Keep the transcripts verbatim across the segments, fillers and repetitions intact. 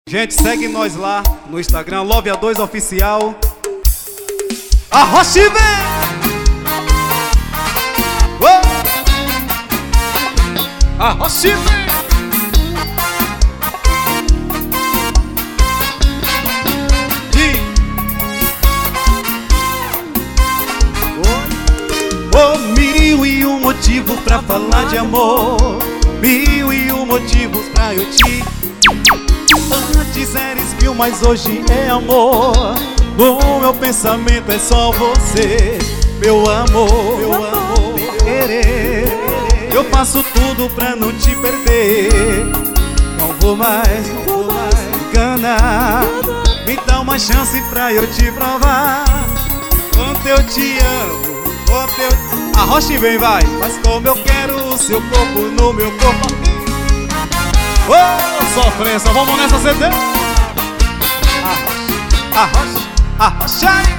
Gente, segue nós lá no Instagram, Love A dois Oficial. Arrocha e vem! Oh! Arrocha e vem! Oh, mil e um motivos pra falar de amor, mil e um motivos pra eu te. Antes eres mil, mas hoje é amor. No meu pensamento é só você, meu amor, meu amor, querer. Eu faço tudo pra não te perder. Não vou mais, não vou mais enganar. Me dá uma chance pra eu te provar quanto eu te amo. Arrocha e vem, vai. Mas como eu quero o seu corpo no meu corpo. Oh, sofrência, vamos nessa C D. Arrocha, arrocha, arrocha aí.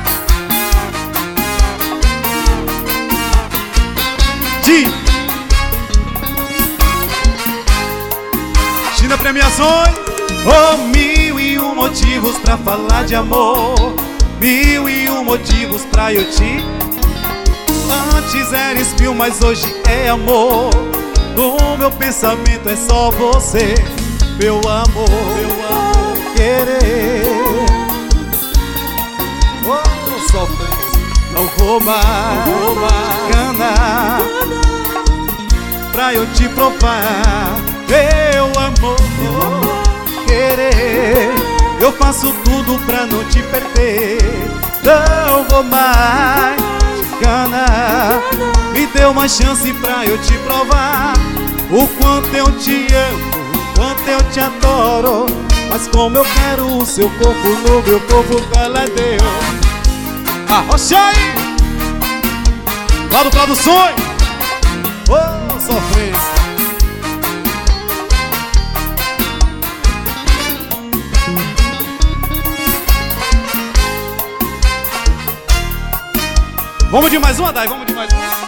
Di China Premiações. Oh, mil e um motivos pra falar de amor, mil e um motivos pra eu te. Antes eres mil, mas hoje é amor. No meu pensamento é só você, meu amor, meu amor, querer. Oh, sofrência, não vou mais, não vou mais enganar pra eu te provar, meu amor, meu amor, querer. Eu faço tudo pra não te perder. Não vou mais enganar. Me dê uma chance pra eu te provar o quanto eu te amo, o quanto eu te adoro. Mas como eu quero o seu corpo no meu corpo, ela deu. Arrocha aí! Lá do Traduções. Oh, sofrência. Vamos de mais uma, Dai, vamos de mais uma.